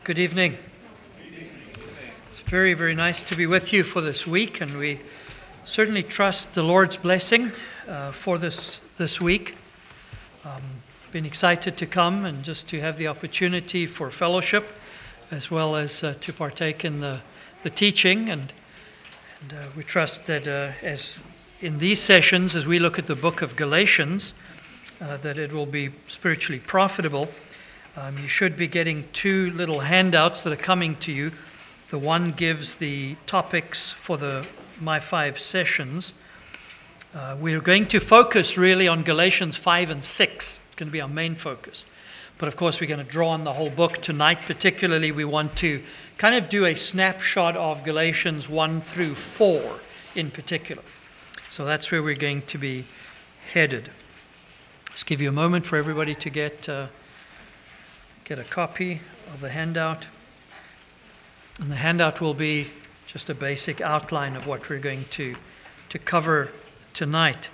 Good evening. It's very, very nice to be with you for this week, and we certainly trust the Lord's blessing for this week. Been excited to come and just to have the opportunity for fellowship, as well as to partake in the teaching, and we trust that as in these sessions, as we look at the book of Galatians, that it will be spiritually profitable. You should be getting two little handouts that are coming to you. The one gives the topics for my 5 sessions. We're going to focus really on Galatians 5 and 6. It's going to be our main focus. But of course, we're going to draw on the whole book tonight. Particularly, we want to kind of do a snapshot of Galatians 1 through 4 in particular. So that's where we're going to be headed. Let's give you a moment for everybody to get a copy of the handout. And the handout will be just a basic outline of what we're going to cover tonight.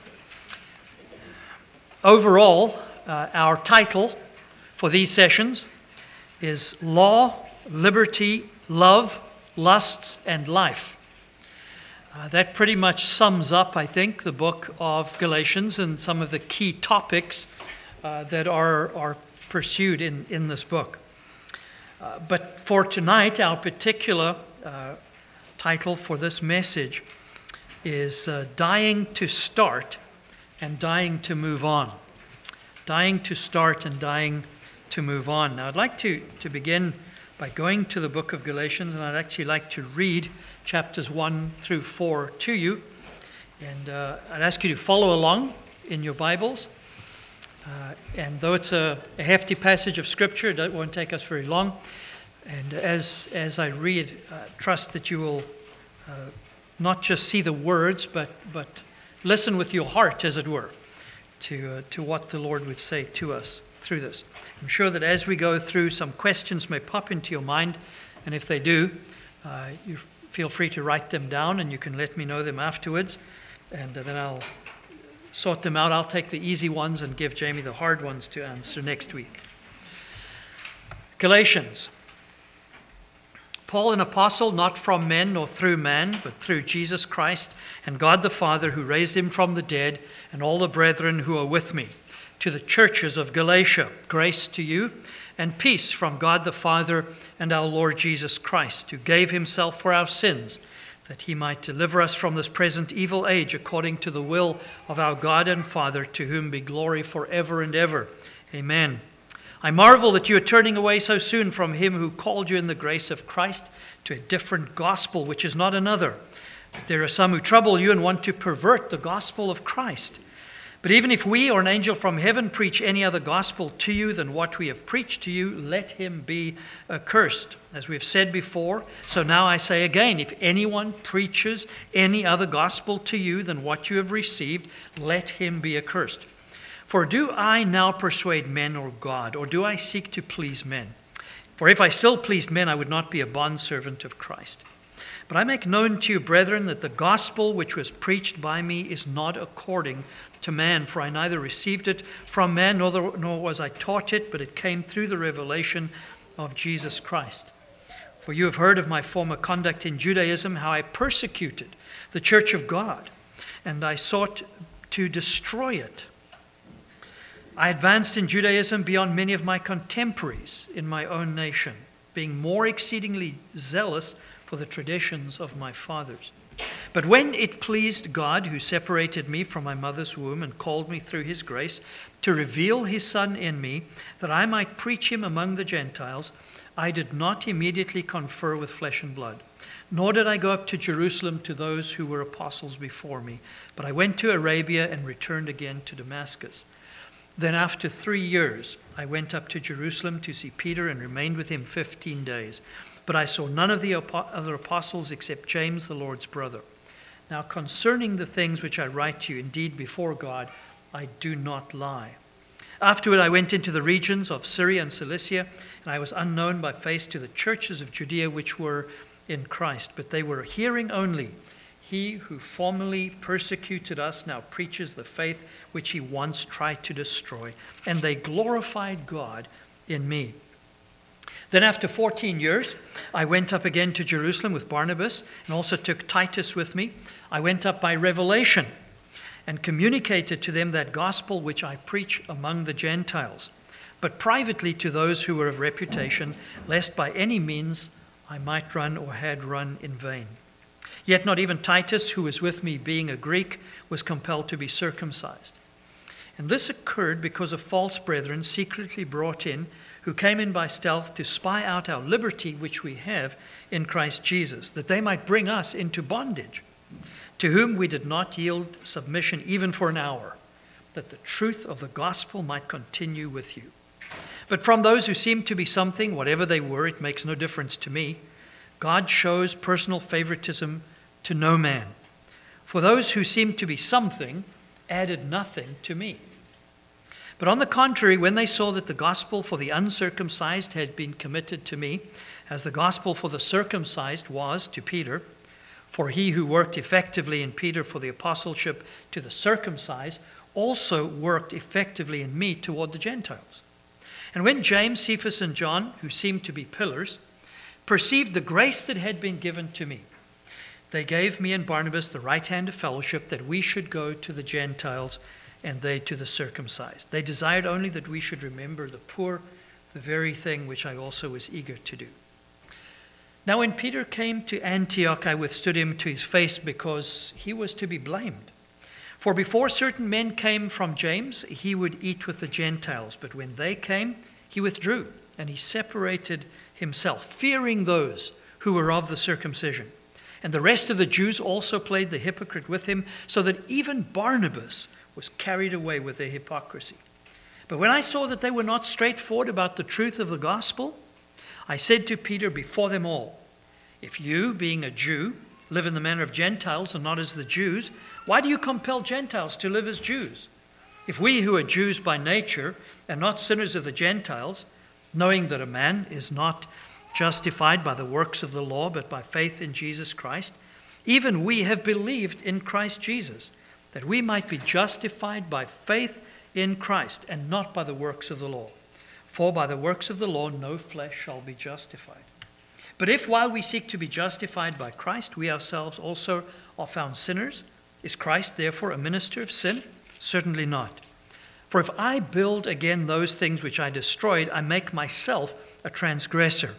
Overall, our title for these sessions is Law, Liberty, Love, Lusts, and Life. That pretty much sums up, I think, the book of Galatians and some of the key topics that are pursued in this book. But for tonight, our particular title for this message is Dying to Start and Dying to Move On. Dying to start and dying to move on. Now, I'd like to begin by going to the book of Galatians, and I'd actually like to read chapters 1 through 4 to you. And I'd ask you to follow along in your Bibles. And though it's a hefty passage of Scripture, it won't take us very long. And as I read, trust that you will not just see the words, but listen with your heart, as it were, to what the Lord would say to us through this. I'm sure that as we go through, some questions may pop into your mind, and if they do, you feel free to write them down, and you can let me know them afterwards, and then I'll sort them out. I'll take the easy ones and give Jamie the hard ones to answer next week. Galatians. Paul, an apostle, not from men nor through man, but through Jesus Christ and God the Father, who raised him from the dead, and all the brethren who are with me, to the churches of Galatia, grace to you and peace from God the Father and our Lord Jesus Christ, who gave himself for our sins, that he might deliver us from this present evil age, according to the will of our God and Father, to whom be glory forever and ever. Amen. I marvel that you are turning away so soon from him who called you in the grace of Christ to a different gospel, which is not another. There are some who trouble you and want to pervert the gospel of Christ. But even if we or an angel from heaven preach any other gospel to you than what we have preached to you, let him be accursed. As we have said before, so now I say again, if anyone preaches any other gospel to you than what you have received, let him be accursed. For do I now persuade men or God, or do I seek to please men? For if I still pleased men, I would not be a bondservant of Christ. But I make known to you, brethren, that the gospel which was preached by me is not according to man. For I neither received it from man, nor was I taught it, but it came through the revelation of Jesus Christ. For you have heard of my former conduct in Judaism, how I persecuted the church of God, and I sought to destroy it. I advanced in Judaism beyond many of my contemporaries in my own nation, being more exceedingly zealous for the traditions of my fathers. But when it pleased God, who separated me from my mother's womb and called me through his grace, to reveal his Son in me, that I might preach him among the Gentiles, I did not immediately confer with flesh and blood, nor did I go up to Jerusalem to those who were apostles before me, but I went to Arabia and returned again to Damascus. Then after 3 years, I went up to Jerusalem to see Peter and remained with him 15 days. But I saw none of the other apostles except James, the Lord's brother. Now concerning the things which I write to you, indeed before God, I do not lie. Afterward I went into the regions of Syria and Cilicia, and I was unknown by face to the churches of Judea which were in Christ. But they were hearing only. He who formerly persecuted us now preaches the faith which he once tried to destroy, and they glorified God in me. Then after 14 years, I went up again to Jerusalem with Barnabas and also took Titus with me. I went up by revelation and communicated to them that gospel which I preach among the Gentiles, but privately to those who were of reputation, lest by any means I might run or had run in vain. Yet not even Titus, who was with me, being a Greek, was compelled to be circumcised. And this occurred because of false brethren secretly brought in, who came in by stealth to spy out our liberty which we have in Christ Jesus, that they might bring us into bondage, to whom we did not yield submission even for an hour, that the truth of the gospel might continue with you. But from those who seemed to be something, whatever they were, it makes no difference to me. God shows personal favoritism to no man. For those who seemed to be something added nothing to me. But on the contrary, when they saw that the gospel for the uncircumcised had been committed to me, as the gospel for the circumcised was to Peter, for he who worked effectively in Peter for the apostleship to the circumcised also worked effectively in me toward the Gentiles. And when James, Cephas, and John, who seemed to be pillars, perceived the grace that had been given to me, they gave me and Barnabas the right hand of fellowship, that we should go to the Gentiles and they to the circumcised. They desired only that we should remember the poor, the very thing which I also was eager to do. Now when Peter came to Antioch, I withstood him to his face, because he was to be blamed. For before certain men came from James, he would eat with the Gentiles. But when they came, he withdrew, and he separated himself, fearing those who were of the circumcision. And the rest of the Jews also played the hypocrite with him, so that even Barnabas was carried away with their hypocrisy. But when I saw that they were not straightforward about the truth of the gospel, I said to Peter before them all, if you, being a Jew, live in the manner of Gentiles and not as the Jews, why do you compel Gentiles to live as Jews? If we who are Jews by nature and not sinners of the Gentiles, knowing that a man is not justified by the works of the law, but by faith in Jesus Christ, even we have believed in Christ Jesus, that we might be justified by faith in Christ and not by the works of the law. For by the works of the law no flesh shall be justified. But if while we seek to be justified by Christ, we ourselves also are found sinners, is Christ therefore a minister of sin? Certainly not. For if I build again those things which I destroyed, I make myself a transgressor.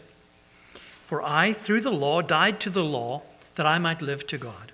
For I, through the law, died to the law, that I might live to God.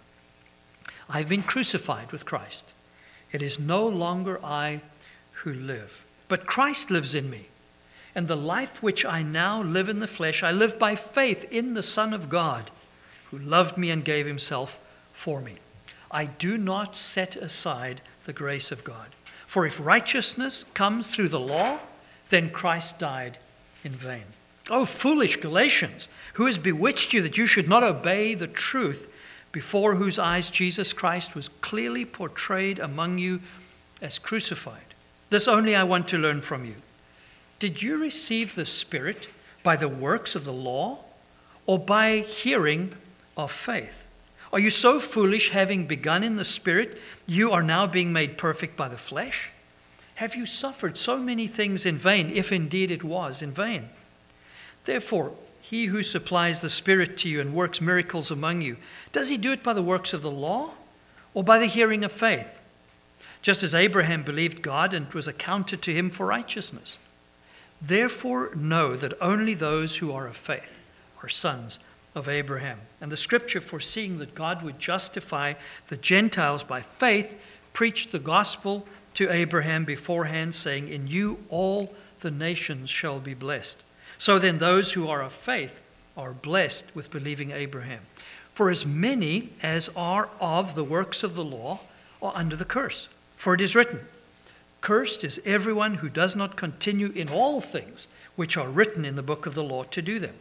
I have been crucified with Christ. It is no longer I who live, but Christ lives in me. And the life which I now live in the flesh, I live by faith in the Son of God, who loved me and gave himself for me. I do not set aside the grace of God. For if righteousness comes through the law, then Christ died in vain. O foolish Galatians, who has bewitched you that you should not obey the truth, before whose eyes Jesus Christ was clearly portrayed among you as crucified? This only I want to learn from you. Did you receive the Spirit by the works of the law, or by hearing of faith? Are you so foolish, having begun in the Spirit, you are now being made perfect by the flesh? Have you suffered so many things in vain, if indeed it was in vain? Therefore, he who supplies the Spirit to you and works miracles among you, does he do it by the works of the law, or by the hearing of faith? Just as Abraham believed God, and it was accounted to him for righteousness. Therefore know that only those who are of faith are sons of Abraham. And the scripture, foreseeing that God would justify the Gentiles by faith, preached the gospel to Abraham beforehand, saying, in you all the nations shall be blessed. So then those who are of faith are blessed with believing Abraham. For as many as are of the works of the law are under the curse. For it is written, cursed is everyone who does not continue in all things which are written in the book of the law to do them.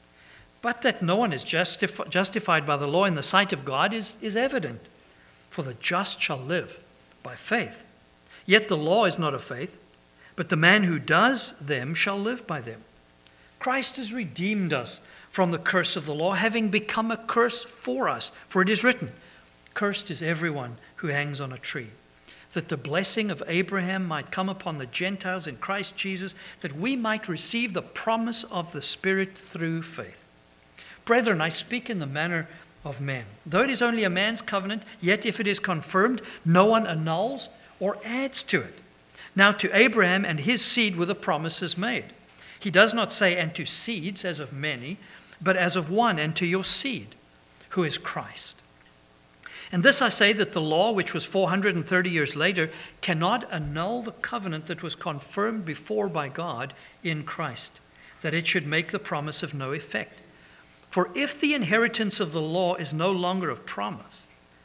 But that no one is justified by the law in the sight of God is evident. For the just shall live by faith. Yet the law is not of faith, but the man who does them shall live by them. Christ has redeemed us from the curse of the law, having become a curse for us. For it is written, cursed is everyone who hangs on a tree, that the blessing of Abraham might come upon the Gentiles in Christ Jesus, that we might receive the promise of the Spirit through faith. Brethren, I speak in the manner of men. Though it is only a man's covenant, yet if it is confirmed, no one annuls or adds to it. Now to Abraham and his seed were the promises made. He does not say, and to seeds as of many, but as of one, and to your seed, who is Christ. And this I say, that the law, which was 430 years later, cannot annul the covenant that was confirmed before by God in Christ, that it should make the promise of no effect. For if the inheritance of the law is no longer of promise,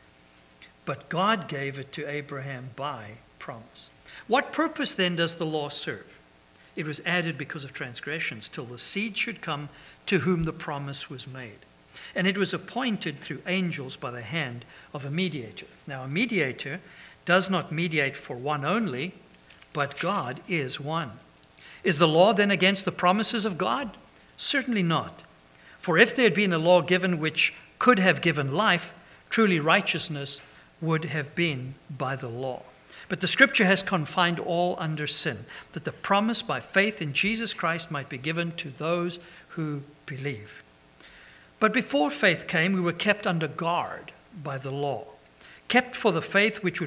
but God gave it to Abraham by promise. What purpose then does the law serve? It was added because of transgressions, till the seed should come to whom the promise was made. And it was appointed through angels by the hand of a mediator. Now, a mediator does not mediate for one only, but God is one. Is the law then against the promises of God? Certainly not. For if there had been a law given which could have given life, truly righteousness would have been by the law. But the Scripture has confined all under sin, that the promise by faith in Jesus Christ might be given to those who believe. But before faith came, we were kept under guard by the law, kept for the faith which would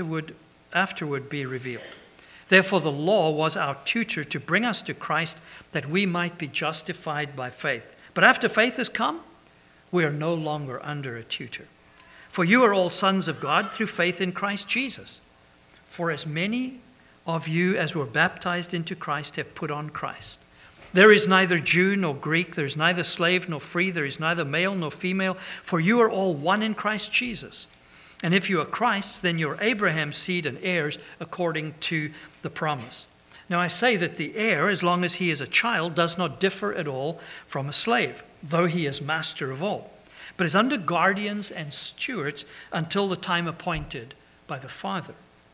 afterward be revealed. Therefore the law was our tutor to bring us to Christ, that we might be justified by faith. But after faith has come, we are no longer under a tutor. For you are all sons of God through faith in Christ Jesus. For as many of you as were baptized into Christ have put on Christ. There is neither Jew nor Greek, there is neither slave nor free, there is neither male nor female, for you are all one in Christ Jesus. And if you are Christ's, then you are Abraham's seed and heirs according to the promise. Now I say that the heir, as long as he is a child, does not differ at all from a slave, though he is master of all, but is under guardians and stewards until the time appointed by the Father.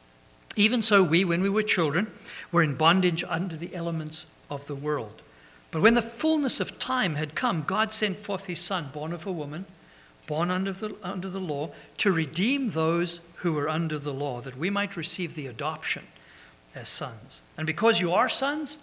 Even so we, when we were children, were in bondage under the elements of the world. But when the fullness of time had come, God sent forth his Son, born of a woman, born under the law, to redeem those who were under the law, that we might receive the adoption as sons. And because you are sons,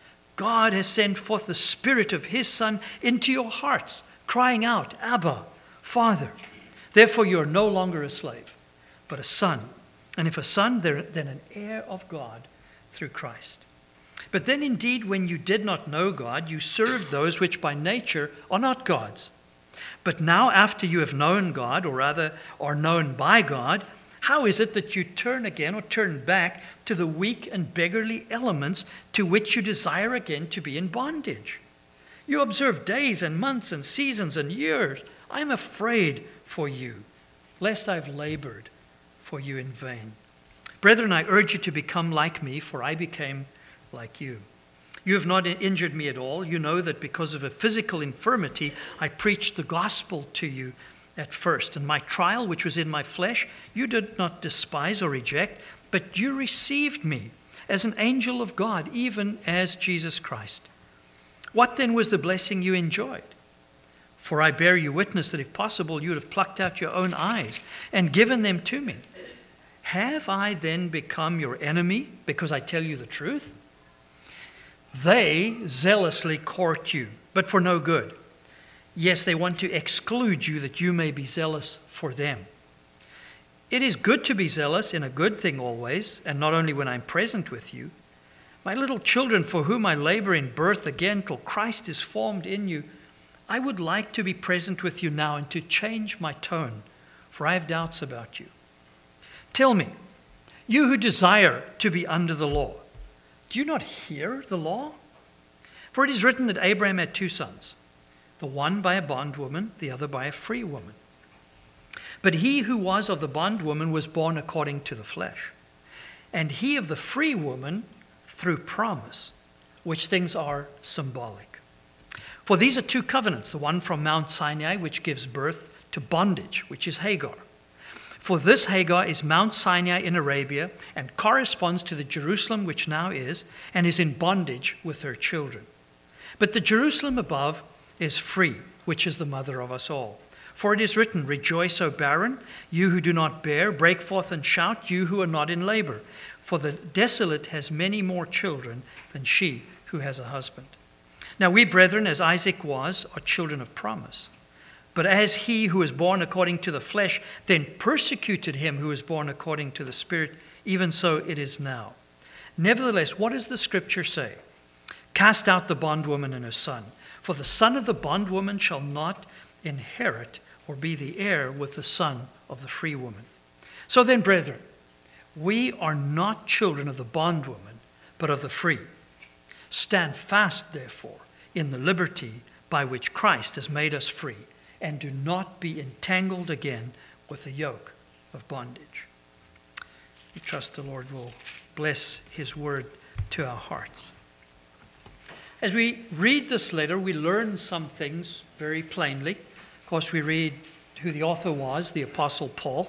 God has sent forth the Spirit of his Son into your hearts, crying out, Abba, Father. Therefore you are no longer a slave, but a son. And if a son, then an heir of God through Christ. But then indeed, when you did not know God, you served those which by nature are not God's. But now after you have known God, or rather are known by God, how is it that you turn again or turn back to the weak and beggarly elements to which you desire again to be in bondage? You observe days and months and seasons and years. I am afraid for you, lest I have labored for you in vain. Brethren, I urge you to become like me, for I became like you. You have not injured me at all. You know that because of a physical infirmity, I preached the gospel to you at first. And my trial, which was in my flesh, you did not despise or reject, but you received me as an angel of God, even as Jesus Christ. What then was the blessing you enjoyed? For I bear you witness that if possible, you would have plucked out your own eyes and given them to me. Have I then become your enemy because I tell you the truth? They zealously court you, but for no good. Yes, they want to exclude you that you may be zealous for them. It is good to be zealous in a good thing always, and not only when I'm present with you. My little children, for whom I labor in birth again till Christ is formed in you, I would like to be present with you now and to change my tone, for I have doubts about you. Tell me, you who desire to be under the law, do you not hear the law? For it is written that Abraham had two sons, the one by a bondwoman, the other by a free woman. But he who was of the bondwoman was born according to the flesh, and he of the free woman through promise, which things are symbolic. For these are two covenants, the one from Mount Sinai, which gives birth to bondage, which is Hagar. For this Hagar is Mount Sinai in Arabia and corresponds to the Jerusalem which now is, and is in bondage with her children. But the Jerusalem above is free, which is the mother of us all. For it is written, rejoice, O barren, you who do not bear, break forth and shout, you who are not in labor. For the desolate has many more children than she who has a husband. Now we, brethren, as Isaac was, are children of promise. But as he who is born according to the flesh then persecuted him who is born according to the Spirit, even so it is now. Nevertheless, what does the Scripture say? Cast out the bondwoman and her son, for the son of the bondwoman shall not inherit or be the heir with the son of the free woman. So then, brethren, we are not children of the bondwoman, but of the free. Stand fast, therefore, in the liberty by which Christ has made us free, and do not be entangled again with the yoke of bondage. We trust the Lord will bless his word to our hearts. As we read this letter, we learn some things very plainly. Of course, we read who the author was, the Apostle Paul,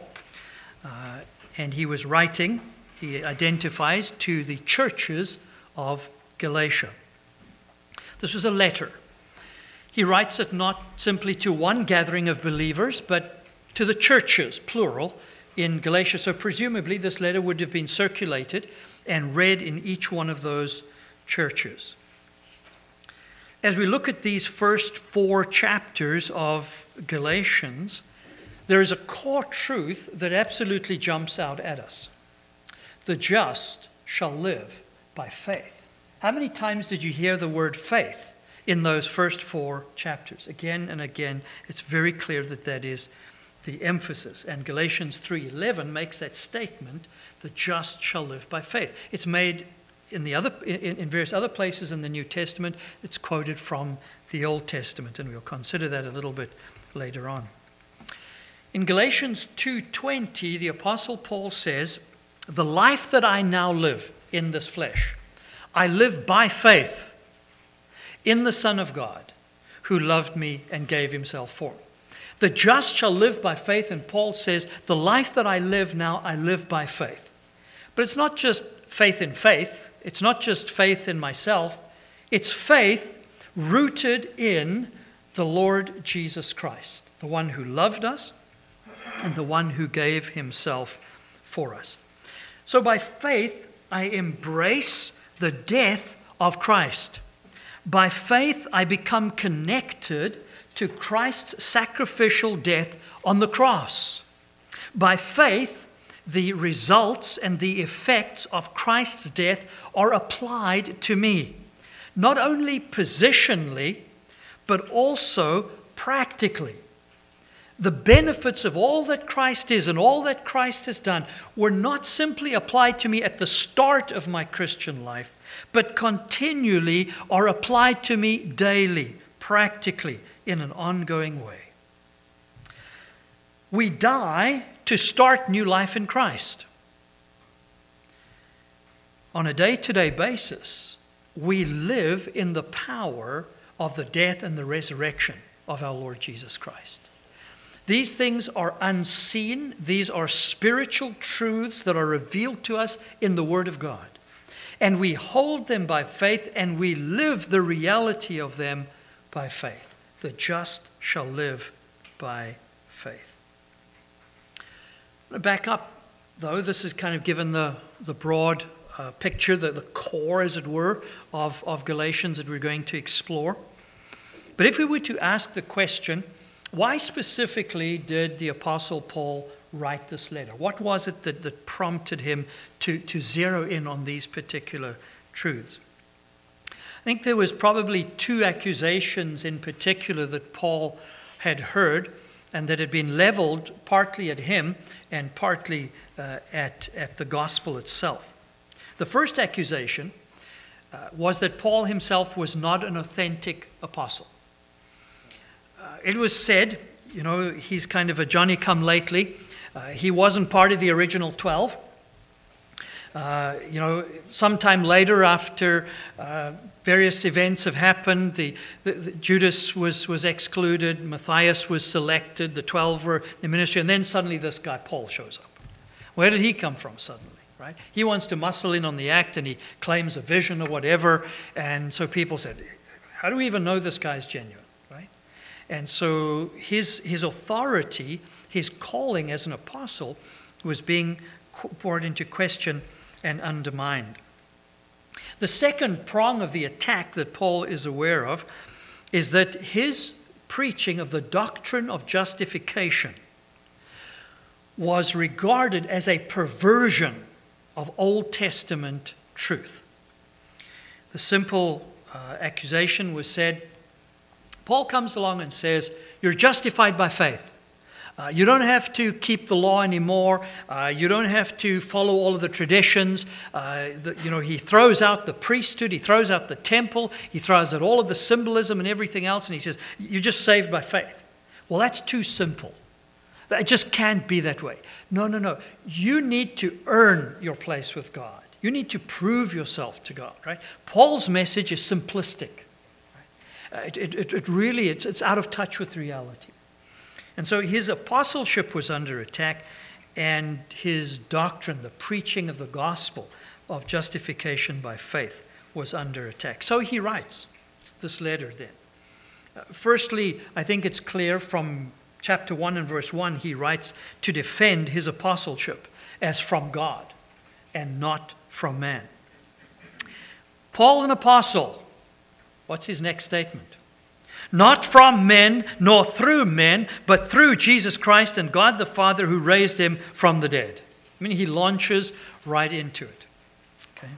and he was writing, he identifies, to the churches of Galatia. This was a letter. He writes it not simply to one gathering of believers, but to the churches, plural, in Galatia. So presumably this letter would have been circulated and read in each one of those churches. As we look at these first 4 chapters of Galatians, there is a core truth that absolutely jumps out at us. The just shall live by faith. How many times did you hear the word faith in those first 4 chapters? Again and again, it's very clear that that is the emphasis. And Galatians 3:11 makes that statement, the just shall live by faith. It's made in various other places in the New Testament. It's quoted from the Old Testament, and we'll consider that a little bit later on. In Galatians 2:20, the Apostle Paul says, the life that I now live in this flesh, I live by faith in the Son of God, who loved me and gave himself for me. The just shall live by faith, and Paul says, the life that I live now, I live by faith. But it's not just faith in faith. It's not just faith in myself. It's faith rooted in the Lord Jesus Christ, the one who loved us and the one who gave himself for us. So by faith, I embrace the death of Christ. By faith, I become connected to Christ's sacrificial death on the cross. By faith, the results and the effects of Christ's death are applied to me, not only positionally, but also practically. The benefits of all that Christ is and all that Christ has done were not simply applied to me at the start of my Christian life, but continually are applied to me daily, practically, in an ongoing way. We die to start new life in Christ. On a day-to-day basis, we live in the power of the death and the resurrection of our Lord Jesus Christ. These things are unseen. These are spiritual truths that are revealed to us in the Word of God. And we hold them by faith, and we live the reality of them by faith. The just shall live by faith. Back up, though. This is kind of given the broad picture, the core, as it were, of Galatians that we're going to explore. But if we were to ask the question, why specifically did the Apostle Paul write this letter? What was it that prompted him to zero in on these particular truths? I think there was probably 2 accusations in particular that Paul had heard and that had been leveled partly at him and partly at the gospel itself. The first accusation was that Paul himself was not an authentic apostle. It was said, he's kind of a Johnny-come-lately. He wasn't part of the original 12. Sometime later, after various events have happened, the Judas was excluded, Matthias was selected, the 12 were in ministry, and then suddenly this guy Paul shows up. Where did he come from suddenly? Right? He wants to muscle in on the act, and he claims a vision or whatever, and so people said, how do we even know this guy's genuine? Right? And so his authority, his calling as an apostle, was being brought into question and undermined. The second prong of the attack that Paul is aware of is that his preaching of the doctrine of justification was regarded as a perversion of Old Testament truth. The simple accusation was said, Paul comes along and says, you're justified by faith. You don't have to keep the law anymore. You don't have to follow all of the traditions. He throws out the priesthood. He throws out the temple. He throws out all of the symbolism and everything else. And he says, you're just saved by faith. Well, that's too simple. It just can't be that way. No. You need to earn your place with God. You need to prove yourself to God, right? Paul's message is simplistic. Right? It's out of touch with reality. And so his apostleship was under attack, and his doctrine, the preaching of the gospel of justification by faith, was under attack. So he writes this letter then. Firstly, I think it's clear from chapter 1 and verse 1, he writes to defend his apostleship as from God and not from man. Paul, an apostle, what's his next statement? Not from men, nor through men, but through Jesus Christ and God the Father who raised him from the dead. I mean, he launches right into it. Okay?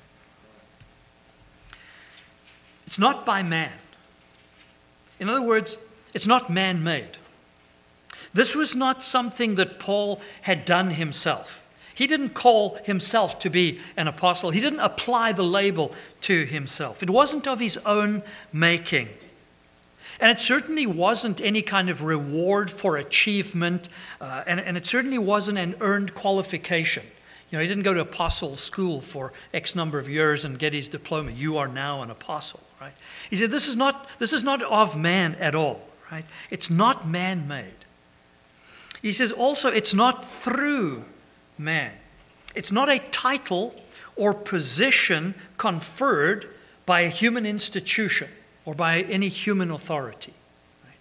It's not by man. In other words, it's not man-made. This was not something that Paul had done himself. He didn't call himself to be an apostle. He didn't apply the label to himself. It wasn't of his own making. And it certainly wasn't any kind of reward for achievement, and it certainly wasn't an earned qualification. He didn't go to apostle school for X number of years and get his diploma. You are now an apostle, right? He said, this is not of man at all, right? It's not man-made. He says also, it's not through man. It's not a title or position conferred by a human institution or by any human authority. Right?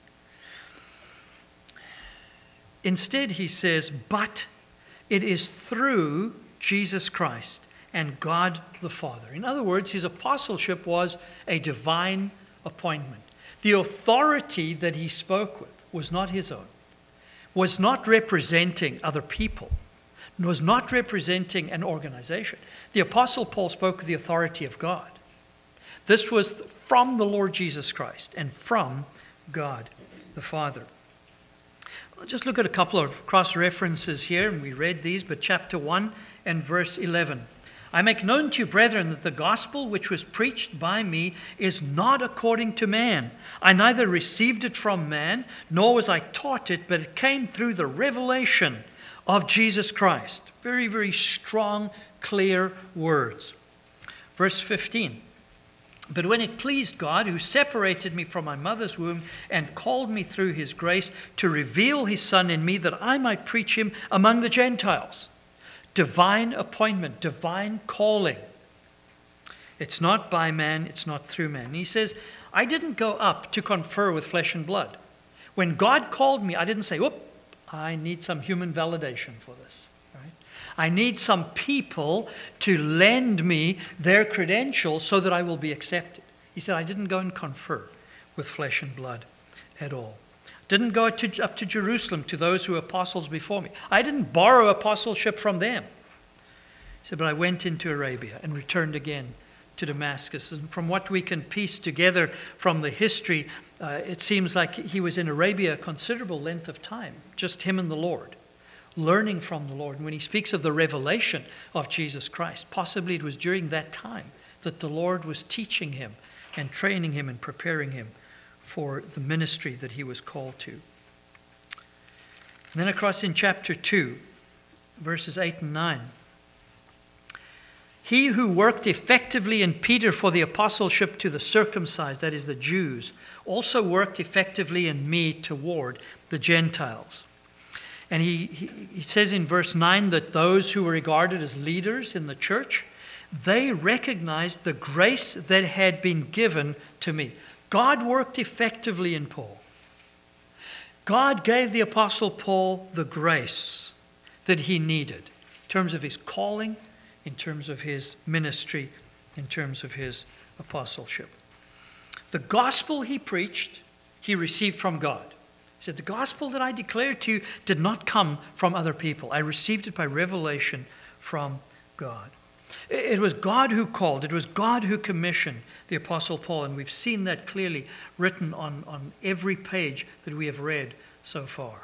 Instead, he says, but it is through Jesus Christ and God the Father. In other words, his apostleship was a divine appointment. The authority that he spoke with was not his own, was not representing other people, was not representing an organization. The Apostle Paul spoke with the authority of God. This was from the Lord Jesus Christ and from God the Father. I'll just look at a couple of cross-references here, and we read these, but chapter 1 and verse 11. I make known to you, brethren, that the gospel which was preached by me is not according to man. I neither received it from man, nor was I taught it, but it came through the revelation of Jesus Christ. Very, very strong, clear words. Verse 15. But when it pleased God, who separated me from my mother's womb and called me through his grace to reveal his Son in me that I might preach him among the Gentiles. Divine appointment, divine calling. It's not by man, it's not through man. He says, I didn't go up to confer with flesh and blood. When God called me, I didn't say, whoop, I need some human validation for this. Right? I need some people to lend me their credentials so that I will be accepted. He said, I didn't go and confer with flesh and blood at all. Didn't go up to Jerusalem to those who were apostles before me. I didn't borrow apostleship from them. He said, but I went into Arabia and returned again to Damascus. And from what we can piece together from the history, it seems like he was in Arabia a considerable length of time, just him and the Lord, learning from the Lord. And when he speaks of the revelation of Jesus Christ, possibly it was during that time that the Lord was teaching him and training him and preparing him for the ministry that he was called to. And then across in chapter 2, verses 8 and 9. He who worked effectively in Peter for the apostleship to the circumcised, that is the Jews, also worked effectively in me toward the Gentiles. And he says in verse 9 that those who were regarded as leaders in the church, they recognized the grace that had been given to me. God worked effectively in Paul. God gave the Apostle Paul the grace that he needed in terms of his calling, in terms of his ministry, in terms of his apostleship. The gospel he preached, he received from God. He said, the gospel that I declared to you did not come from other people. I received it by revelation from God. It was God who called. It was God who commissioned the Apostle Paul. And we've seen that clearly written on every page that we have read so far.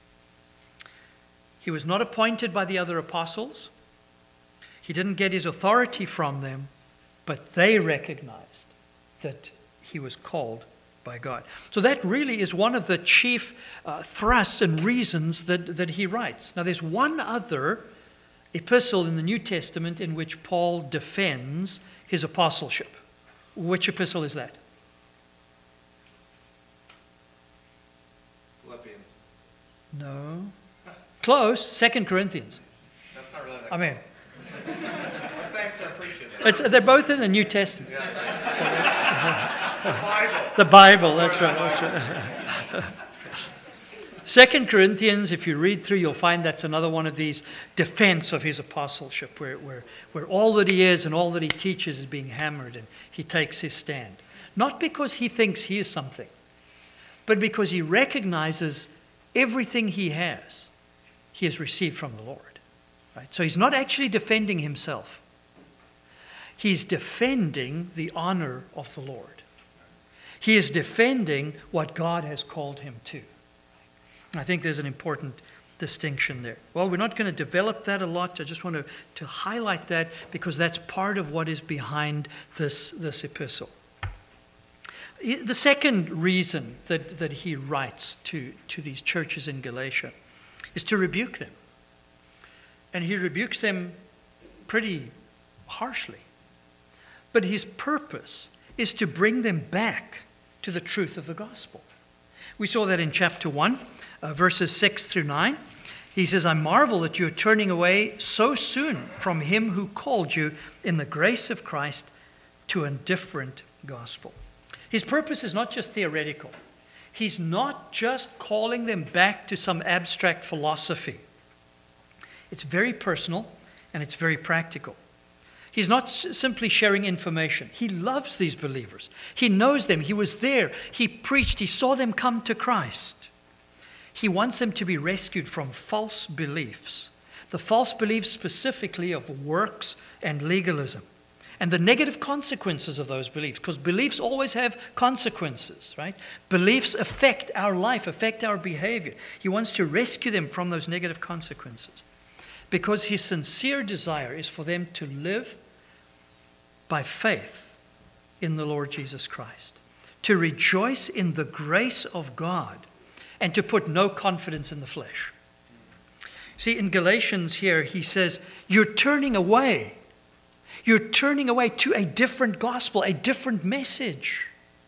He was not appointed by the other apostles. He didn't get his authority from them, but they recognized that he was called by God. So that really is one of the chief thrusts and reasons that he writes. Now there's one other epistle in the New Testament in which Paul defends his apostleship. Which epistle is that? Philippians. No. Close. 2 Corinthians. That's not really that I mean, close. But thanks for appreciating it. they're both in the New Testament. Yeah, So that's the Bible. the Bible. That's right. That's right. 2 Corinthians, if you read through, you'll find that's another one of these defense of his apostleship, where all that he is and all that he teaches is being hammered, and he takes his stand. Not because he thinks he is something, but because he recognizes everything he has received from the Lord. Right? So he's not actually defending himself. He's defending the honor of the Lord. He is defending what God has called him to. I think there's an important distinction there. Well, we're not going to develop that a lot. I just want to highlight that because that's part of what is behind this epistle. The second reason that he writes to these churches in Galatia is to rebuke them. And he rebukes them pretty harshly. But his purpose is to bring them back to the truth of the gospel. We saw that in chapter 1. Verses 6 through 9, he says, I marvel that you are turning away so soon from him who called you in the grace of Christ to a different gospel. His purpose is not just theoretical. He's not just calling them back to some abstract philosophy. It's very personal and it's very practical. He's not simply sharing information. He loves these believers. He knows them. He was there. He preached. He saw them come to Christ. He wants them to be rescued from false beliefs, the false beliefs specifically of works and legalism, and the negative consequences of those beliefs, because beliefs always have consequences, right? Beliefs affect our life, affect our behavior. He wants to rescue them from those negative consequences, because his sincere desire is for them to live by faith in the Lord Jesus Christ, to rejoice in the grace of God, and to put no confidence in the flesh. See, in Galatians here, he says, you're turning away. You're turning away to a different gospel, a different message.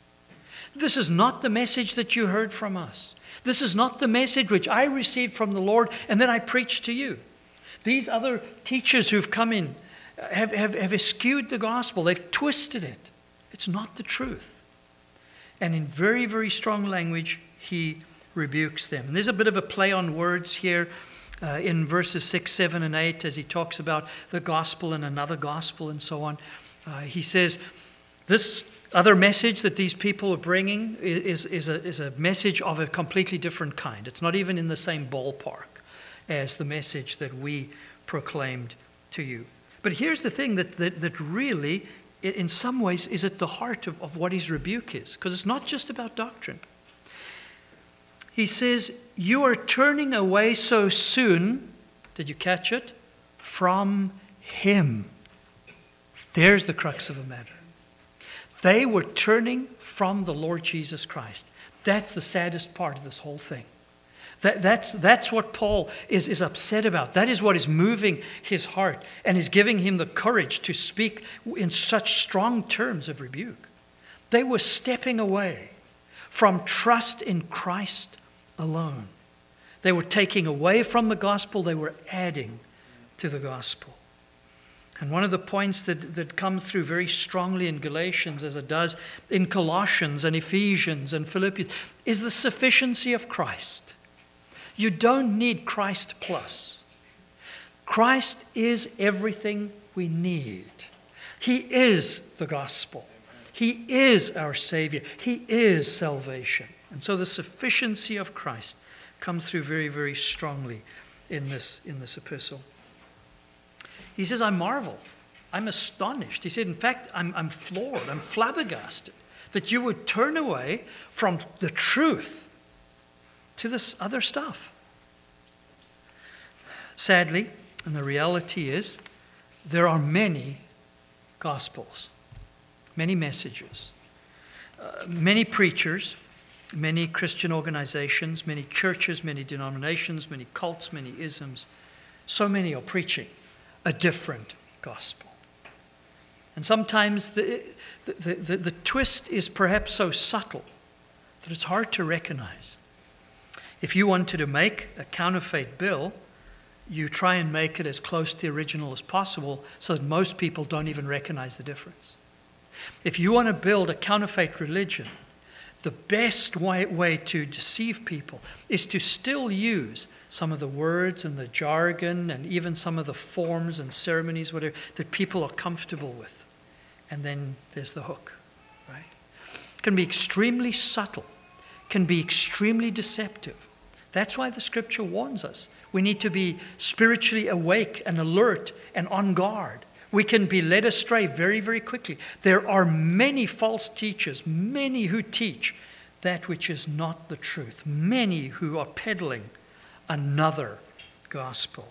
This is not the message that you heard from us. This is not the message which I received from the Lord and then I preached to you. These other teachers who've come in have eschewed the gospel. They've twisted it. It's not the truth. And in very, very strong language, he rebukes them. And there's a bit of a play on words here in verses 6, 7, and 8 as he talks about the gospel and another gospel and so on. He says, this other message that these people are bringing is a message of a completely different kind. It's not even in the same ballpark as the message that we proclaimed to you. But here's the thing that really, in some ways, is at the heart of what his rebuke is, because it's not just about doctrine. He says, you are turning away so soon, did you catch it? From him. There's the crux of the matter. They were turning from the Lord Jesus Christ. That's the saddest part of this whole thing. That's what Paul is upset about. That is what is moving his heart and is giving him the courage to speak in such strong terms of rebuke. They were stepping away from trust in Christ alone. They were taking away from the gospel. They were adding to the gospel. And one of the points that comes through very strongly in Galatians, as it does in Colossians and Ephesians and Philippians, is the sufficiency of Christ. You don't need Christ plus. Christ is everything we need. He is the gospel. He is our Savior. He is salvation. And so the sufficiency of Christ comes through very, very strongly in this epistle. He says, I marvel. I'm astonished. He said, in fact, I'm floored. I'm flabbergasted that you would turn away from the truth to this other stuff. Sadly, and the reality is, there are many gospels, many messages, many preachers, many Christian organizations, many churches, many denominations, many cults, many isms. So many are preaching a different gospel. And sometimes the twist is perhaps so subtle that it's hard to recognize. If you wanted to make a counterfeit bill, you try and make it as close to the original as possible so that most people don't even recognize the difference. If you want to build a counterfeit religion, the best way to deceive people is to still use some of the words and the jargon and even some of the forms and ceremonies whatever, that people are comfortable with. And then there's the hook, right? It can be extremely subtle, can be extremely deceptive. That's why the scripture warns us. We need to be spiritually awake and alert and on guard. We can be led astray very, very quickly. There are many false teachers, many who teach that which is not the truth, many who are peddling another gospel.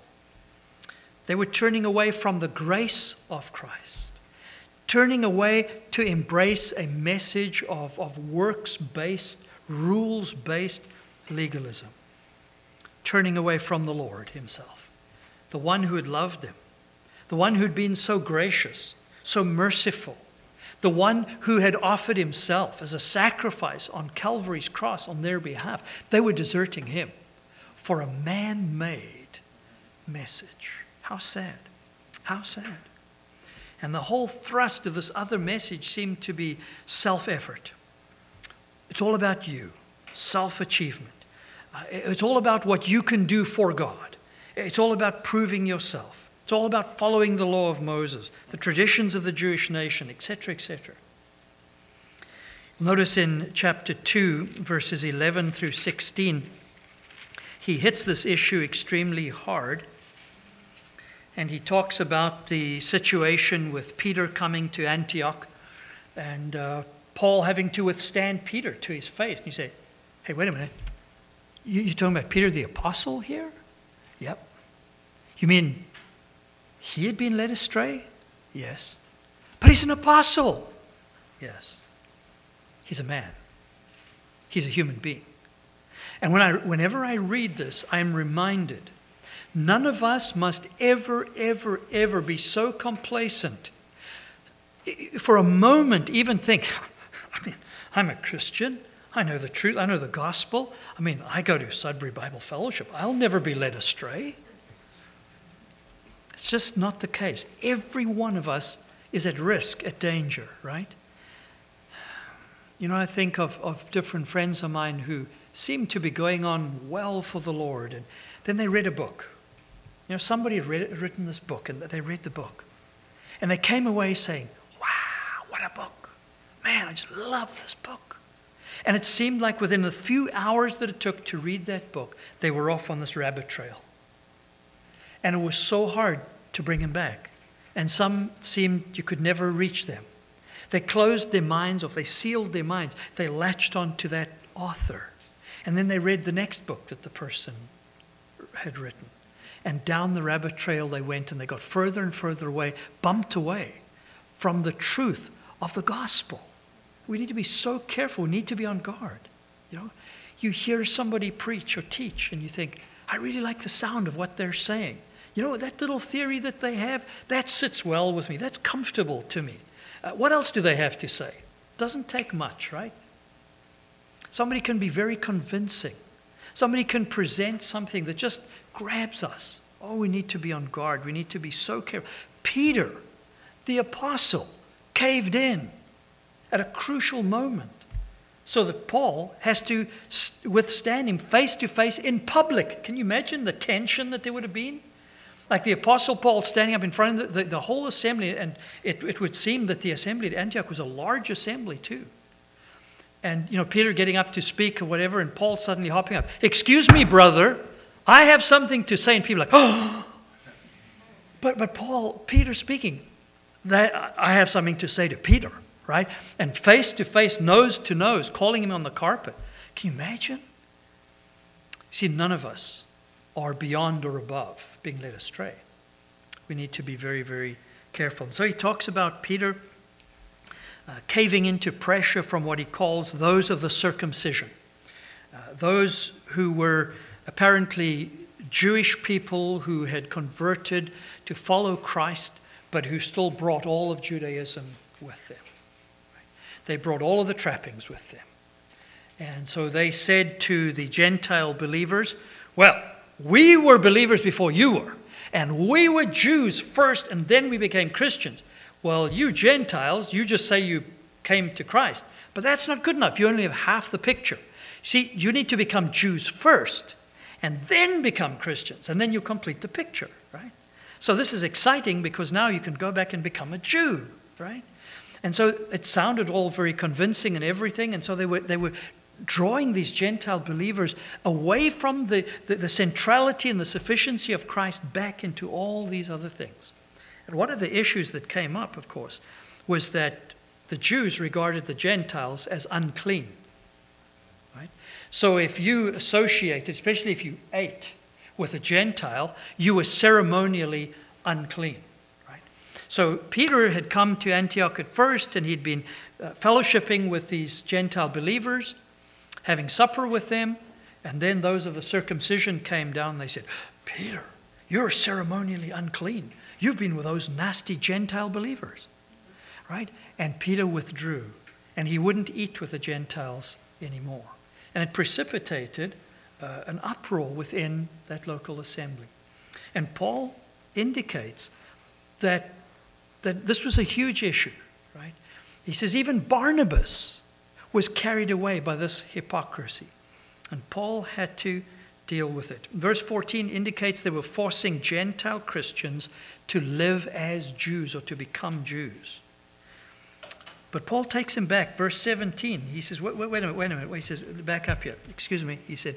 They were turning away from the grace of Christ, turning away to embrace a message of works-based, rules-based legalism, turning away from the Lord himself, the one who had loved them, the one who'd been so gracious, so merciful, the one who had offered himself as a sacrifice on Calvary's cross on their behalf. They were deserting him for a man-made message. How sad. How sad. And the whole thrust of this other message seemed to be self-effort. It's all about you, self-achievement. It's all about what you can do for God. It's all about proving yourself. It's all about following the law of Moses, the traditions of the Jewish nation, etc., etc. Notice in chapter 2, verses 11 through 16, he hits this issue extremely hard. And he talks about the situation with Peter coming to Antioch and Paul having to withstand Peter to his face. And you say, hey, wait a minute. You're talking about Peter the apostle here? Yep. You mean he had been led astray? Yes. But he's an apostle. Yes. He's a man. He's a human being. And whenever I read this, I'm reminded, none of us must ever, ever, ever be so complacent. For a moment, even think, I'm a Christian. I know the truth. I know the gospel. I go to Sudbury Bible Fellowship. I'll never be led astray. It's just not the case. Every one of us is at risk, at danger, right? I think of different friends of mine who seem to be going on well for the Lord. And then they read a book. Somebody had written this book, and they read the book. And they came away saying, wow, what a book. Man, I just love this book. And it seemed like within the few hours that it took to read that book, they were off on this rabbit trail. And it was so hard to bring them back. And some seemed you could never reach them. They closed their minds off. They sealed their minds. They latched on to that author. And then they read the next book that the person had written. And down the rabbit trail they went, and they got further and further away, bumped away from the truth of the gospel. We need to be so careful. We need to be on guard. You hear somebody preach or teach, and you think, I really like the sound of what they're saying. That little theory that they have, that sits well with me. That's comfortable to me. What else do they have to say? Doesn't take much, right? Somebody can be very convincing. Somebody can present something that just grabs us. Oh, we need to be on guard. We need to be so careful. Peter, the apostle, caved in at a crucial moment, so that Paul has to withstand him face to face in public. Can you imagine the tension that there would have been? Like the Apostle Paul standing up in front of the whole assembly, and it would seem that the assembly at Antioch was a large assembly too. And, Peter getting up to speak or whatever, and Paul suddenly hopping up. "Excuse me, brother, I have something to say." And people are like, "Oh!" But Peter speaking, that I have something to say to Peter, right? And face to face, nose to nose, calling him on the carpet. Can you imagine? See, none of us are beyond or above being led astray. We need to be very, very careful. So he talks about Peter caving into pressure from what he calls those of the circumcision. Those who were apparently Jewish people who had converted to follow Christ, but who still brought all of Judaism with them. They brought all of the trappings with them. And so they said to the Gentile believers, "Well, we were believers before you were, and we were Jews first, and then we became Christians. Well, you Gentiles, you just say you came to Christ, but that's not good enough. You only have half the picture. See, you need to become Jews first, and then become Christians, and then you complete the picture, right? So this is exciting because now you can go back and become a Jew, right? And so it sounded all very convincing and everything, and so they were drawing these Gentile believers away from the centrality and the sufficiency of Christ back into all these other things. And one of the issues that came up, of course, was that the Jews regarded the Gentiles as unclean. Right? So if you associated, especially if you ate with a Gentile, you were ceremonially unclean. Right? So Peter had come to Antioch at first, and he'd been fellowshipping with these Gentile believers, having supper with them, and then those of the circumcision came down and they said, "Peter, you're ceremonially unclean. You've been with those nasty Gentile believers." Right? And Peter withdrew, and he wouldn't eat with the Gentiles anymore. And it precipitated an uproar within that local assembly. And Paul indicates that this was a huge issue. Right? He says even Barnabas was carried away by this hypocrisy. And Paul had to deal with it. Verse 14 indicates they were forcing Gentile Christians to live as Jews or to become Jews. But Paul takes him back. Verse 17, he says, wait a minute. He says, back up here. Excuse me. He said,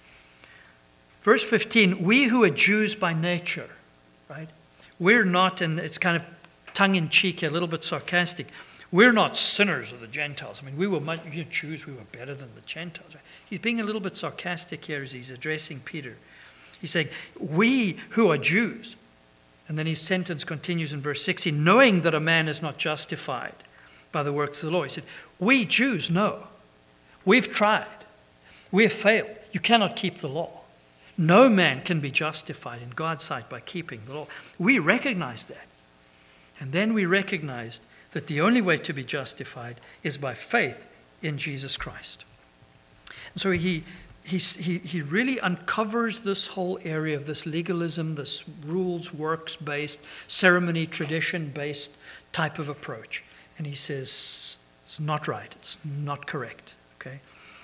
verse 15, we who are Jews by nature, right? We're not, and it's kind of tongue-in-cheek, a little bit sarcastic, we're not sinners of the Gentiles. I mean, you Jews, we were better than the Gentiles. Right? He's being a little bit sarcastic here as he's addressing Peter. He's saying, we who are Jews. And then his sentence continues in verse 16, knowing that a man is not justified by the works of the law. He said, we Jews know. We've tried. We have failed. You cannot keep the law. No man can be justified in God's sight by keeping the law. We recognize that. And then we recognized that the only way to be justified is by faith in Jesus Christ. And so he really uncovers this whole area of this legalism, this rules, works-based, ceremony, tradition-based type of approach. And he says, it's not right, it's not correct. Okay?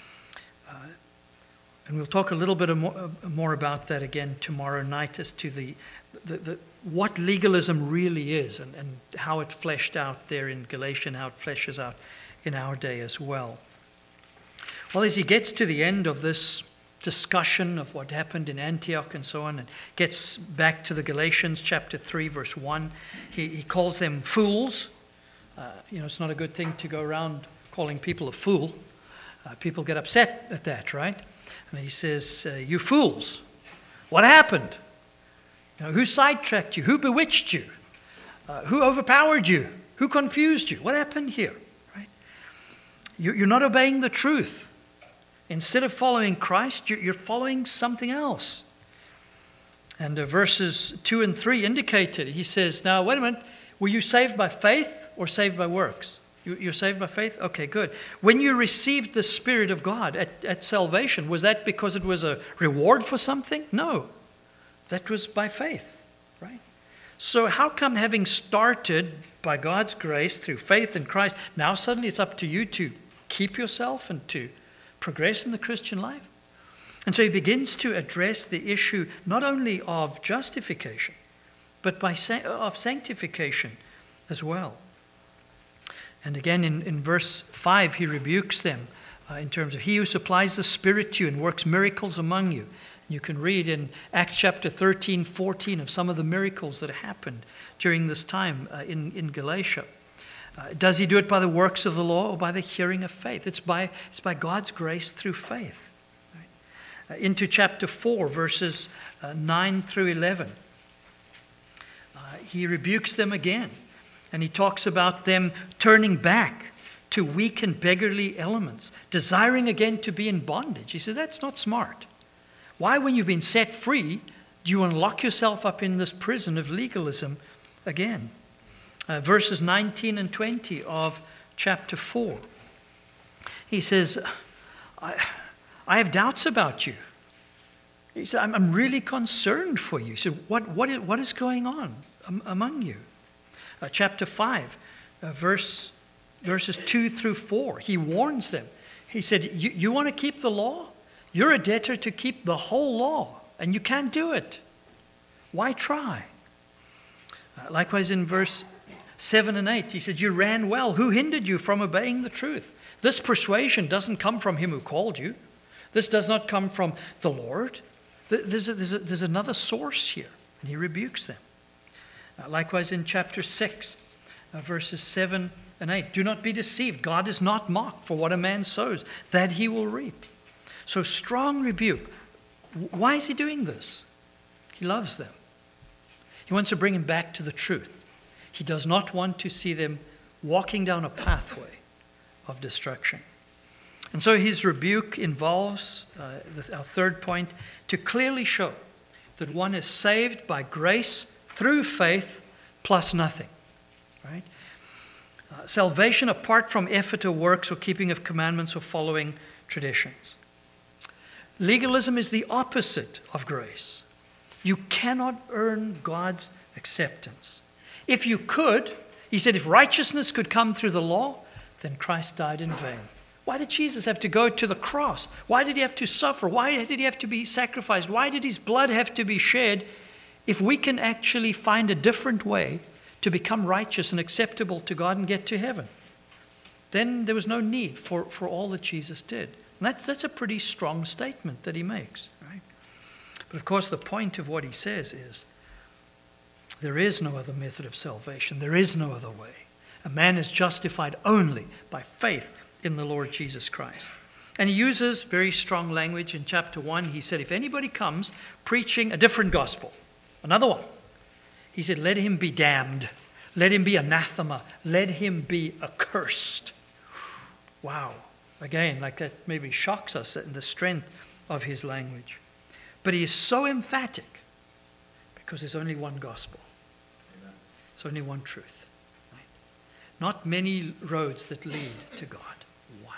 And we'll talk a little bit more about that again tomorrow night as to the what legalism really is and how it fleshed out there in Galatians, how it fleshes out in our day as well. Well, as he gets to the end of this discussion of what happened in Antioch and so on, and gets back to the Galatians chapter 3, verse 1, he calls them fools. It's not a good thing to go around calling people a fool. People get upset at that, right? And he says, you fools, what happened? Who sidetracked you? Who bewitched you? Who overpowered you? Who confused you? What happened here? Right? You're not obeying the truth. Instead of following Christ, you're following something else. And verses 2 and 3 indicate it. He says, now, wait a minute. Were you saved by faith or saved by works? You're saved by faith? Okay, good. When you received the Spirit of God at salvation, was that because it was a reward for something? No. That was by faith, right? So how come, having started by God's grace through faith in Christ, now suddenly it's up to you to keep yourself and to progress in the Christian life? And so he begins to address the issue not only of justification, but of sanctification as well. And again, in verse 5, he rebukes them in terms of he who supplies the Spirit to you and works miracles among you. You can read in Acts chapter 13, 14 of some of the miracles that happened during this time in Galatia. Does he do it by the works of the law or by the hearing of faith? It's by God's grace through faith. Right? Into chapter 4, verses 9 through 11. He rebukes them again. And he talks about them turning back to weak and beggarly elements, desiring again to be in bondage. He said, that's not smart. Why, when you've been set free, do you want to lock yourself up in this prison of legalism again? Verses 19 and 20 of chapter 4. He says, I have doubts about you. He said, I'm really concerned for you. So what is going on among you? Chapter 5, verses 2 through 4, he warns them. He said, you want to keep the law? You're a debtor to keep the whole law, and you can't do it. Why try? Likewise in verse 7 and 8, he said, you ran well. Who hindered you from obeying the truth? This persuasion doesn't come from him who called you. This does not come from the Lord. There's another source here, and he rebukes them. Likewise in chapter 6, verses 7 and 8. Do not be deceived. God is not mocked, for what a man sows, that he will reap. So strong rebuke. Why is he doing this? He loves them. He wants to bring them back to the truth. He does not want to see them walking down a pathway of destruction. And so his rebuke involves, our third point, to clearly show that one is saved by grace through faith plus nothing, right? Salvation apart from effort or works or keeping of commandments or following traditions. Legalism is the opposite of grace. You cannot earn God's acceptance. If you could, he said, if righteousness could come through the law, then Christ died in vain. Why did Jesus have to go to the cross? Why did he have to suffer? Why did he have to be sacrificed? Why did his blood have to be shed? If we can actually find a different way to become righteous and acceptable to God and get to heaven, then there was no need for all that Jesus did. And that's a pretty strong statement that he makes, right? But of course, the point of what he says is there is no other method of salvation. There is no other way. A man is justified only by faith in the Lord Jesus Christ. And he uses very strong language in chapter 1. He said, if anybody comes preaching a different gospel, another one, he said, let him be damned. Let him be anathema. Let him be accursed. Wow. Again, like that maybe shocks us in the strength of his language. But he is so emphatic because there's only one gospel. Amen. There's only one truth. Right? Not many roads that lead to God. One.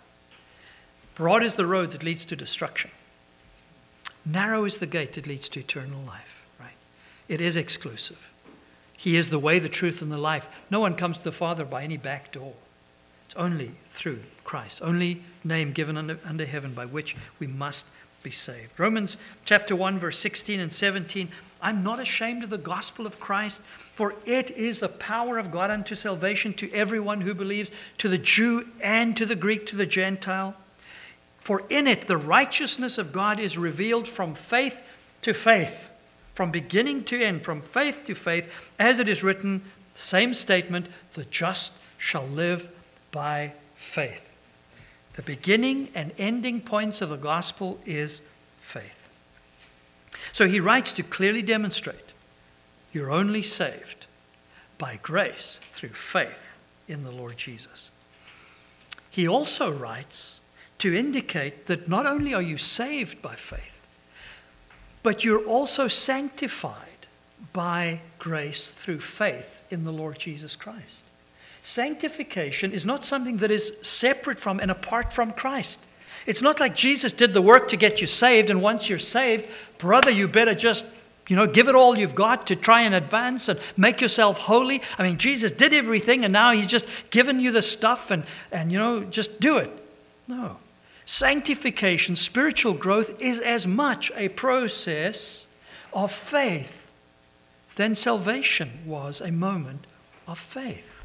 Broad is the road that leads to destruction. Narrow is the gate that leads to eternal life. Right? It is exclusive. He is the way, the truth, and the life. No one comes to the Father by any back door. It's only through Christ. Only name given under heaven by which we must be saved. Romans chapter 1, verse 16 and 17. I'm not ashamed of the gospel of Christ, for it is the power of God unto salvation to everyone who believes, to the Jew and to the Greek, to the Gentile. For in it the righteousness of God is revealed from faith to faith, from beginning to end, from faith to faith, as it is written, same statement, the just shall live by faith. The beginning and ending points of the gospel is faith. So he writes to clearly demonstrate you're only saved by grace through faith in the Lord Jesus. He also writes to indicate that not only are you saved by faith, but you're also sanctified by grace through faith in the Lord Jesus Christ. Sanctification is not something that is separate from and apart from Christ. It's not like Jesus did the work to get you saved, and once you're saved, brother, you better just give it all you've got to try and advance and make yourself holy. I mean, Jesus did everything and now he's just given you the stuff and just do it. No. Sanctification, spiritual growth is as much a process of faith than salvation was a moment of faith.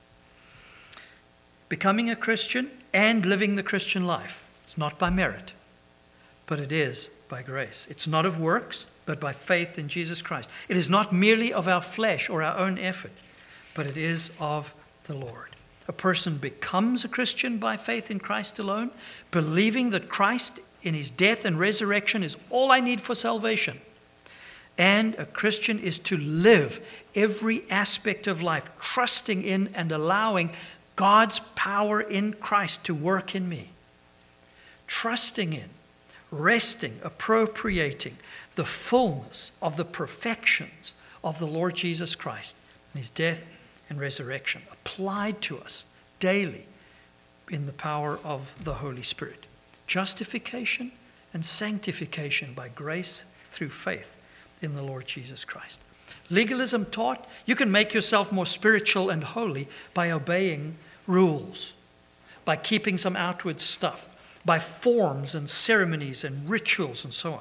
Becoming a Christian and living the Christian life. It's not by merit, but it is by grace. It's not of works, but by faith in Jesus Christ. It is not merely of our flesh or our own effort, but it is of the Lord. A person becomes a Christian by faith in Christ alone, believing that Christ in his death and resurrection is all I need for salvation. And a Christian is to live every aspect of life, trusting in and allowing God's power in Christ to work in me. Trusting in, resting, appropriating the fullness of the perfections of the Lord Jesus Christ and his death and resurrection, applied to us daily in the power of the Holy Spirit. Justification and sanctification by grace through faith in the Lord Jesus Christ. Legalism taught you can make yourself more spiritual and holy by obeying rules, by keeping some outward stuff, by forms and ceremonies and rituals and so on.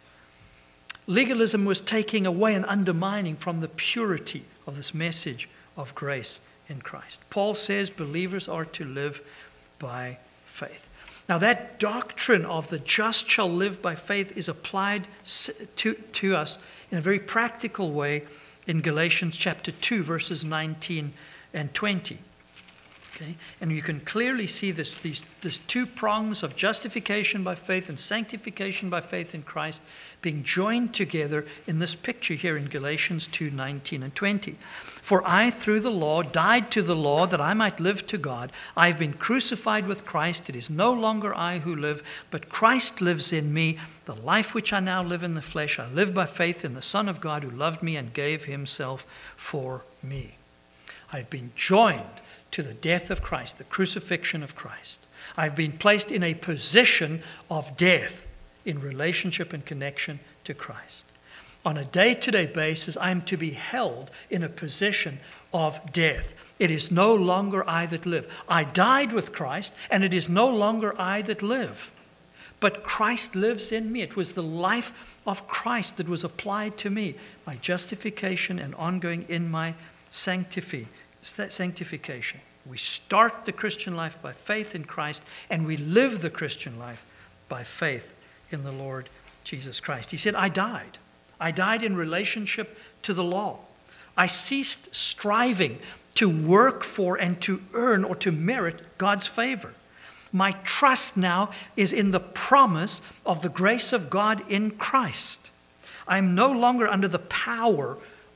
Legalism was taking away and undermining from the purity of this message of grace in Christ. Paul says believers are to live by faith. Now that doctrine of the just shall live by faith is applied to us in a very practical way in Galatians chapter 2, verses 19 and 20. Okay? And you can clearly see these two prongs of justification by faith and sanctification by faith in Christ being joined together in this picture here in Galatians 2, 19 and 20. For I, through the law, died to the law that I might live to God. I have been crucified with Christ. It is no longer I who live, but Christ lives in me. The life which I now live in the flesh, I live by faith in the Son of God who loved me and gave himself for me. I have been joined to the death of Christ, the crucifixion of Christ. I've been placed in a position of death in relationship and connection to Christ. On a day-to-day basis, I am to be held in a position of death. It is no longer I that live. I died with Christ, and it is no longer I that live. But Christ lives in me. It was the life of Christ that was applied to me, my justification and ongoing in my sanctification. We start the Christian life by faith in Christ, and we live the Christian life by faith in the Lord Jesus Christ. He said, I died. I died in relationship to the law. I ceased striving to work for and to earn or to merit God's favor. My trust now is in the promise of the grace of God in Christ. I am no longer under the power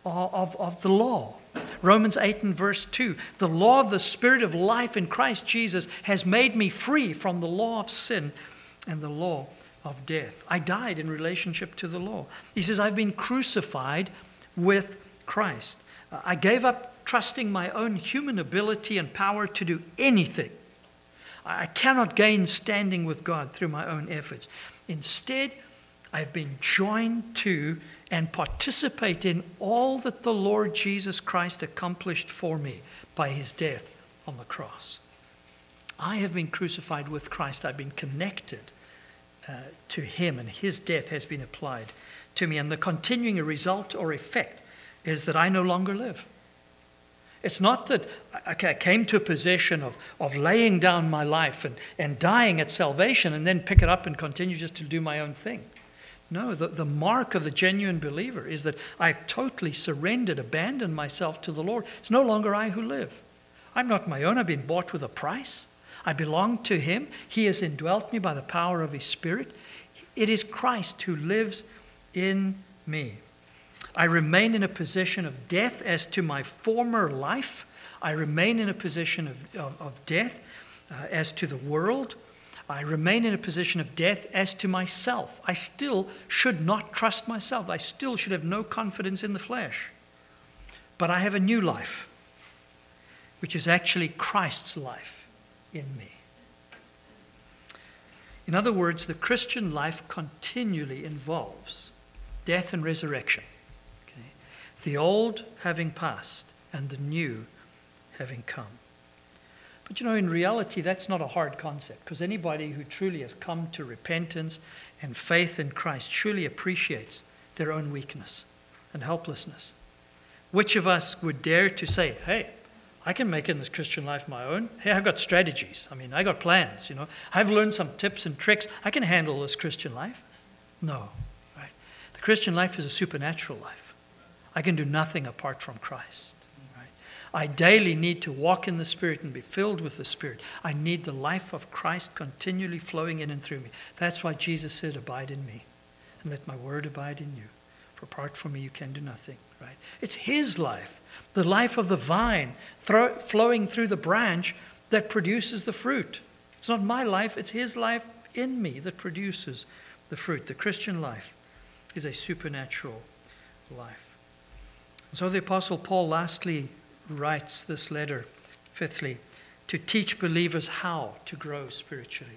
of the law. Romans 8 and verse 2, the law of the Spirit of life in Christ Jesus has made me free from the law of sin and the law of death. I died in relationship to the law. He says, I've been crucified with Christ. I gave up trusting my own human ability and power to do anything. I cannot gain standing with God through my own efforts. Instead, I've been joined to and participate in all that the Lord Jesus Christ accomplished for me by his death on the cross. I have been crucified with Christ. I've been connected to him, and his death has been applied to me. And the continuing result or effect is that I no longer live. It's not that I came to a position of laying down my life and dying at salvation and then pick it up and continue just to do my own thing. No, the mark of the genuine believer is that I've totally surrendered, abandoned myself to the Lord. It's no longer I who live. I'm not my own. I've been bought with a price. I belong to him. He has indwelt me by the power of his Spirit. It is Christ who lives in me. I remain in a position of death as to my former life. I remain in a position of death as to the world. I remain in a position of death as to myself. I still should not trust myself. I still should have no confidence in the flesh. But I have a new life, which is actually Christ's life in me. In other words, the Christian life continually involves death and resurrection. Okay? The old having passed and the new having come. But in reality, that's not a hard concept, because anybody who truly has come to repentance and faith in Christ surely appreciates their own weakness and helplessness. Which of us would dare to say, hey, I can make it in this Christian life my own. Hey, I've got strategies. I got plans, I've learned some tips and tricks. I can handle this Christian life. No, right? The Christian life is a supernatural life. I can do nothing apart from Christ. Right? I daily need to walk in the Spirit and be filled with the Spirit. I need the life of Christ continually flowing in and through me. That's why Jesus said, abide in me and let my word abide in you. For apart from me, you can do nothing. Right? It's his life, the life of the vine flowing through the branch that produces the fruit. It's not my life, it's his life in me that produces the fruit. The Christian life is a supernatural life. And so the Apostle Paul lastly writes this letter, fifthly, to teach believers how to grow spiritually.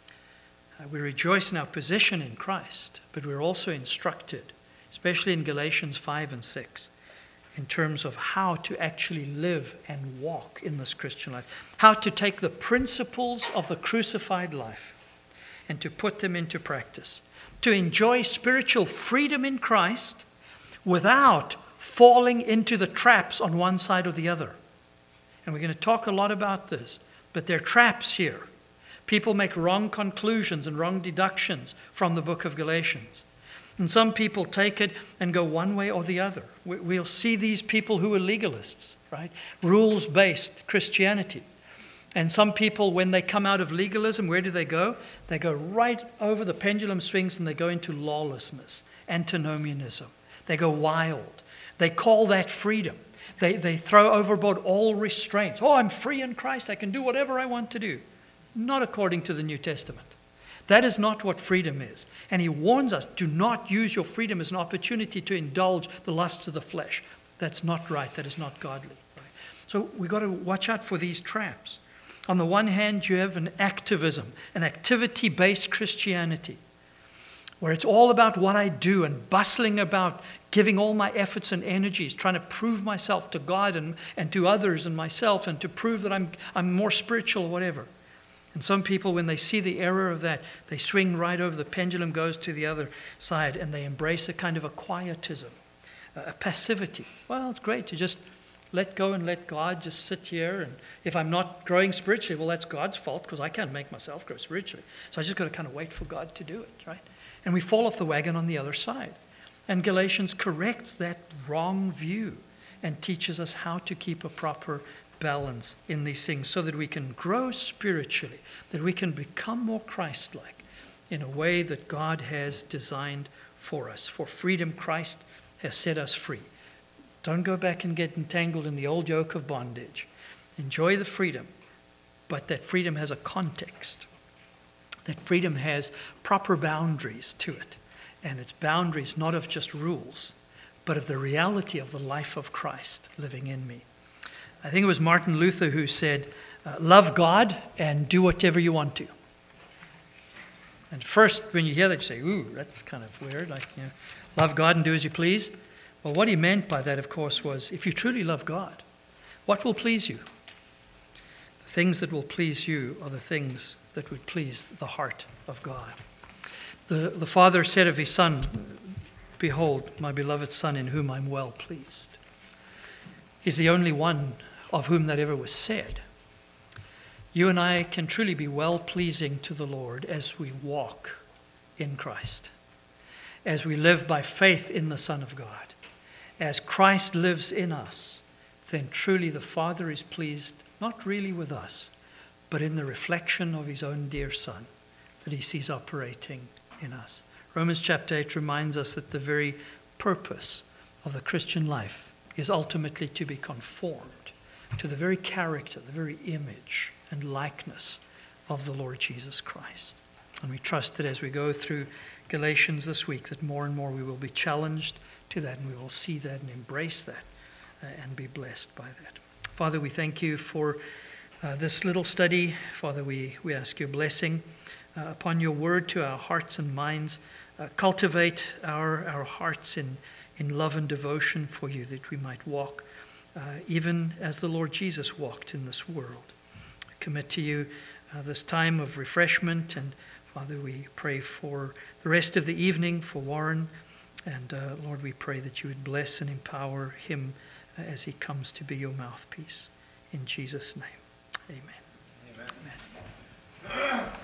We rejoice in our position in Christ, but we're also instructed, especially in Galatians 5 and 6, in terms of how to actually live and walk in this Christian life. How to take the principles of the crucified life and to put them into practice. To enjoy spiritual freedom in Christ without falling into the traps on one side or the other. And we're going to talk a lot about this, but there are traps here. People make wrong conclusions and wrong deductions from the book of Galatians. And some people take it and go one way or the other. We'll see these people who are legalists, right? Rules-based Christianity. And some people, when they come out of legalism, where do they go? They go right over the pendulum swings and they go into lawlessness, antinomianism. They go wild. They call that freedom. They throw overboard all restraints. Oh, I'm free in Christ. I can do whatever I want to do. Not according to the New Testament. That is not what freedom is. And he warns us, do not use your freedom as an opportunity to indulge the lusts of the flesh. That's not right. That is not godly. Right? So we've got to watch out for these traps. On the one hand, you have an activism, an activity-based Christianity, where it's all about what I do and bustling about giving all my efforts and energies, trying to prove myself to God and to others and myself, and to prove that I'm more spiritual or whatever. And some people, when they see the error of that, they swing right over, the pendulum goes to the other side, and they embrace a kind of a quietism, a passivity. Well, it's great to just let go and let God, just sit here. And if I'm not growing spiritually, well, that's God's fault, because I can't make myself grow spiritually. So I just got to kind of wait for God to do it, right? And we fall off the wagon on the other side. And Galatians corrects that wrong view and teaches us how to keep a proper balance in these things so that we can grow spiritually, that we can become more Christ-like in a way that God has designed for us. For freedom, Christ has set us free. Don't go back and get entangled in the old yoke of bondage. Enjoy the freedom, but that freedom has a context. That freedom has proper boundaries to it. And it's boundaries not of just rules, but of the reality of the life of Christ living in me. I think it was Martin Luther who said, love God and do whatever you want to. And first, when you hear that, you say, ooh, that's kind of weird. Love God and do as you please. Well, what he meant by that, of course, was if you truly love God, what will please you? The things that will please you are the things that would please the heart of God. The Father said of his Son, behold, my beloved Son in whom I'm well pleased. He's the only one of whom that ever was said. You and I can truly be well-pleasing to the Lord as we walk in Christ, as we live by faith in the Son of God. As Christ lives in us, then truly the Father is pleased, not really with us, but in the reflection of his own dear Son that he sees operating in us. Romans chapter 8 reminds us that the very purpose of the Christian life is ultimately to be conformed to the very character, the very image and likeness of the Lord Jesus Christ. And we trust that as we go through Galatians this week, that more and more we will be challenged to that, and we will see that and embrace that and be blessed by that. Father, we thank you for this little study. Father, we ask your blessing upon your word to our hearts and minds cultivate our hearts in love and devotion for you, that we might walk even as the Lord Jesus walked in this world. I commit to you this time of refreshment, and Father, we pray for the rest of the evening for Warren, and Lord, we pray that you would bless and empower him as he comes to be your mouthpiece. In Jesus' name, amen. Amen. Amen.